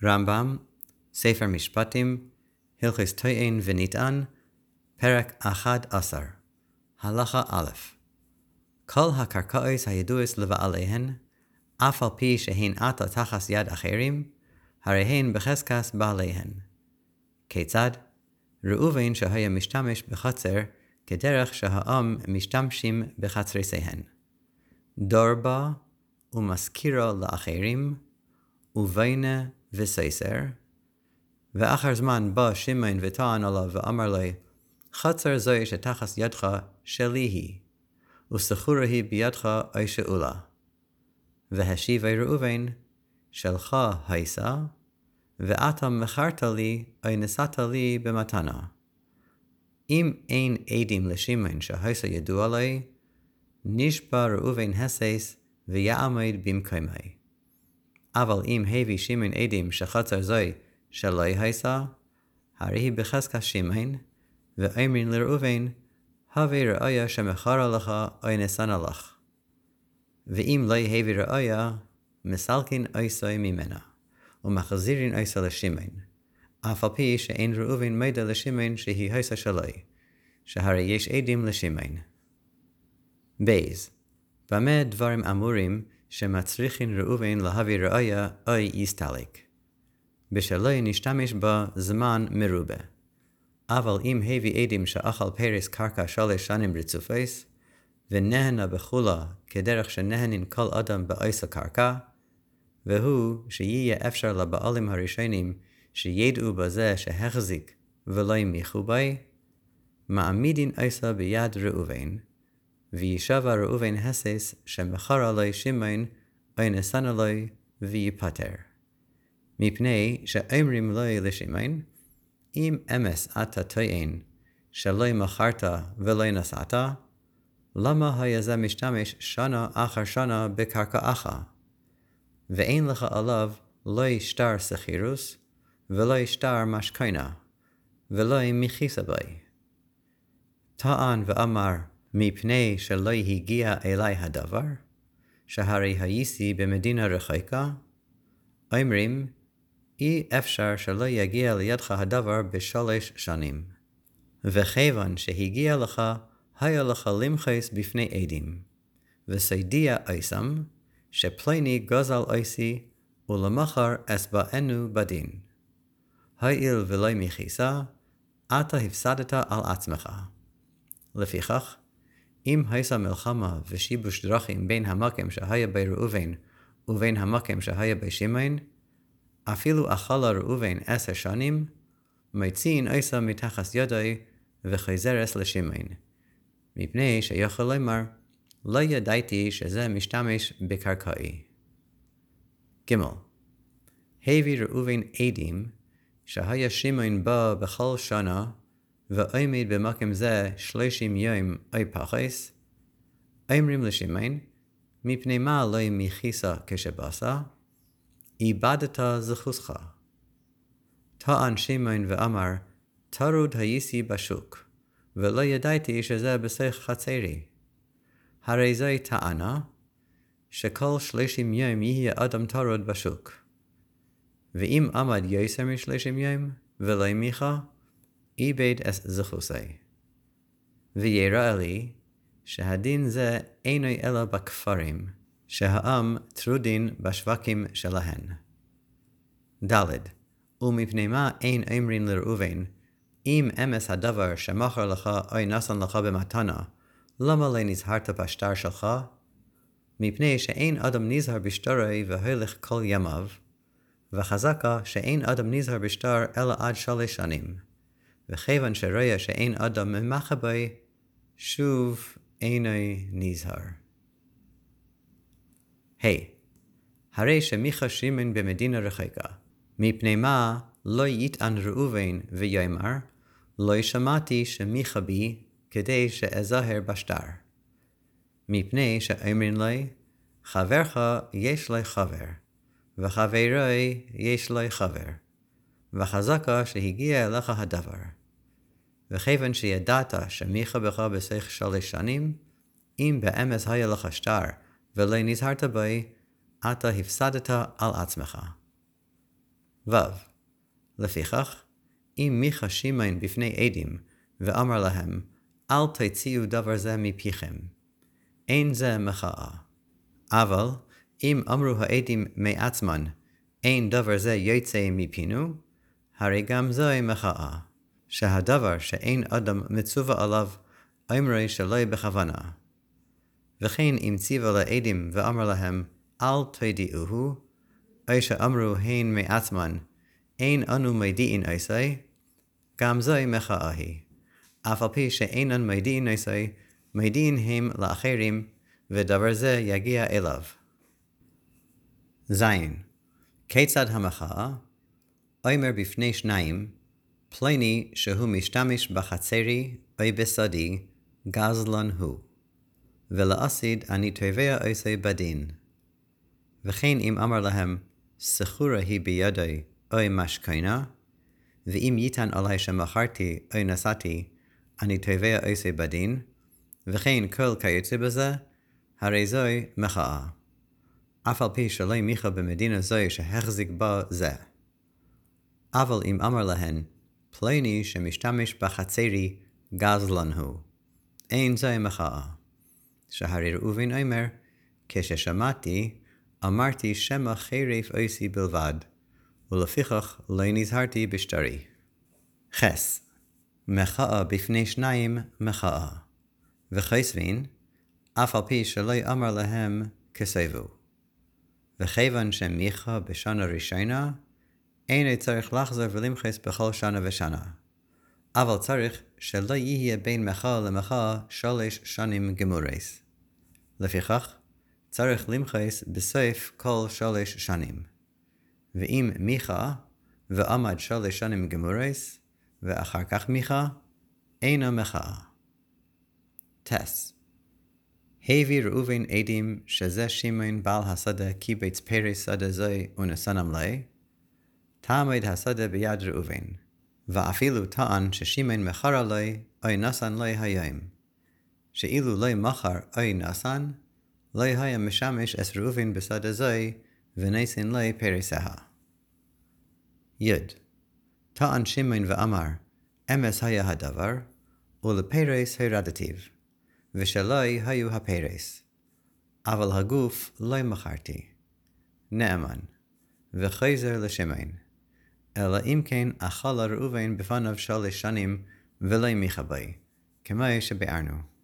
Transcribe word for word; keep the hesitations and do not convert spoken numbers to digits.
רמב"ם, ספר משפטים, הלכות טוען ונטען, פרק אחד עשר. הלכה א'. כל הקרקעות הידועות לבעליהן, אף על פי שהן עתה תחת יד אחרים, הרי הן בחזקת בעליהן. כיצד? ראובן שהיה משתמש בחצר כדרך שהעם משתמשים בחצרותיהן. דור בה ומזכירה לאחרים, וביינה וסייסר. ואחר זמן בא שמעון וטען עליו ואמר לו, חצר זו שתחת ידך שלי היא, וסחורה היא בידך אי שאולה. והשיב ראובן, שלך הייסה, ואתה מכרת לי אי נשאת לי במתנה. אם אין עדים לשמעון שהייסה ידוע לי, נשבע ראובן הסס ויעמד במקומי. אבל אם הביא שמעון עדים שחצר זו שלא הייסה, הרי היא בחזקת שמעון, ואומרים לראובן, הביא ראיה שמכרה לך אי נשאנה לך. ואם לא הביא ראיה, מסלקין עיסה ממנה, ומחזירין עיסה לשמעון, אף על פי שאין ראובן מידע לשמעון שהיא הייסה שלי, שהרי יש עדים לשמעון. בייז, במה דברים אמורים שמצריכין ראובן להביא ראיה אי יסתלק? בשלו נשתמש בה זמן מרובה. אבל אם הביא עדים שאכל פרס קרקע שלוש שנים רצופות, ונהנה בחולה כדרך שנהנין כל אדם בעיסה קרקע, והוא שיהיה אפשר לבעלים הראשונים שידעו בזה שהחזיק ולא ימיכו בי, מעמידין עיסה ביד ראובן, וישבע ראובן הסס שמכר עלי שמעון אי נשאנה לי ויפטר. מפני שאומרים לי לשמעון, אם אמס אתה טוען שלא מכרת ולא נשאת, למה היה זה משתמש שנה אחר שנה בקרקעך? ואין לך עליו לא שטר סחירוס, ולא שטר משכנה, ולא מכיסה בי. טען ואמר, מפני שלא הגיע אלי הדבר, שהרי הייתי במדינה רחוקה, אומרים, אי אפשר שלא יגיע לידך הדבר בשלוש שנים. וכיוון שהגיע לך, היה לך למחוס בפני עדים, וסודיע עיסם, שפלוני גזל עיסי, ולמחר אסבענו בדין. הואיל ולא מכיסה, אתה הפסדת על עצמך. לפיכך, אם הייתה מלחמה ושיבוש דרכים בין המקום שהיה בראובן ובין המקום שהיה בשמעון, אפילו אכלה ראובן עשר שנים, מוציאין עיסה מתחת ידי וחוזרת לשמעון, מפני שיכול לומר, לא ידעתי שזה משתמש בקרקעי. ג' הביא ראובן עדים שהיה שמעון בא בכל שנה, ועומד במקום זה שלושים יום אי פחס, אומרים לשמעון, מפני מה לא מכיסה כשבאסה? איבדת זכותך. טען שמעון ואמר, טרוד הייתי בשוק, ולא ידעתי שזה בסך חצרי. הרי זוהי טענה, שכל שלושים יום יהיה אדם טרוד בשוק. ואם עמד יותר משלושים יום, ולא מיכה, איבד את זכותי. ויראה לי, שהדין זה אינו אלא בכפרים, שהעם טרודין בשווקים שלהן. ד' ומפני מה אין אומרים לראובן, אם אמס הדבר שמכר לך אי נשן לך במתנה, למה לא נזהרת בשטר שלך? מפני שאין אדם נזהר בשטרי והולך כל ימיו, וחזקה שאין אדם נזהר בשטר אלא עד שלוש שנים, וכיוון שרואה שאין אדם ממחה בי, שוב אינו נזהר. היי, הרי שמיכה שמעון במדינה רחוקה, מפני מה לא יטען ראובן ויאמר, לא שמעתי שמיכה בי כדי שאזהר בשטר. מפני שאומרים לי, חברך יש לי חבר, וחברי יש לי חבר, וחזקה שהגיע אליך הדבר. וכיוון שידעת שמיכה בך בסך שלוש שנים, אם באמס היה לך שטר ולא נזהרת בי, אתה הפסדת על עצמך. ו. לפיכך, אם מיכה שימן בפני עדים, ואמר להם, אל תוציאו דבר זה מפיכם. אין זה מחאה. אבל, אם אמרו העדים מעצמן, אין דבר זה יוצא מפינו, הרי גם זוהי מחאה, שהדבר שאין אדם מצווה עליו, אמרי שלא בכוונה. וכן אם ציווה לעדים ואמר להם, אל תודיעוהו, או שאמרו הן מעצמן, אין אנו מודיעין עשה, גם זוהי מחאה היא. אף על פי שאינן מודיעין עשה, מודיעין הם לאחרים, ודבר זה יגיע אליו. זין. כיצד המחאה? אומר בפני שניים, פלוני שהוא משתמש בחצרי או בסודי, גזלן הוא. ולעשיד אני תובע עושה בדין. וכן אם אמר להם, סחורה היא בידי או משכנה, ואם ייתן עלי שמכרתי או נסעתי, אני תובע עושה בדין, וכן כל כיוצא בזה, הרי זוהי מחאה. אף על פי שלא מיכה במדינה זוהי שהחזיק בה זה. אבל אם אמר להן, פלוני שמשתמש בחצרי גזלן הוא, אין זוהי מחאה. שהרי ראובן אומר, כששמעתי, אמרתי שמא חרף עושי בלבד, ולפיכך לא נזהרתי בשטרי. חס. מחאה בפני שניים מחאה. וחסבין, אף על פי שלא אמר להם כסבו. וכיוון שמיכה בשנה ראשונה, אין צריך לחזור ולמחס בכל שנה ושנה. אבל צריך שלא יהיה בין מחאה למחאה שלוש שנים גמורס. לפיכך, צריך למחס בסוף כל שלוש שנים. ואם מיכה ועמד שלוש שנים גמורס, ואחר כך מיכה, אינה מחאה. טס. הביא ראובן עדים שזה שימן בעל השדה קיבץ פרס שדה זוי ונשנם לי, תעמד השדה ביד ראובן, ואפילו טען ששימן מכר עלי או נסן לי היום, שאילו לא מכר או נסן, לא היה משמש את ראובן בשדה זוי ונסן לי פרסה. יד. טען שימן ואמר, אמס היה הדבר, ולפרס הרדתיו. ושלא היו הפרס, אבל הגוף לא מכרתי. נאמן, וחזר לשמן. אלא אם כן אכל ראובן בפניו שלוש שנים ולא מיכה בי, כמו שבארנו.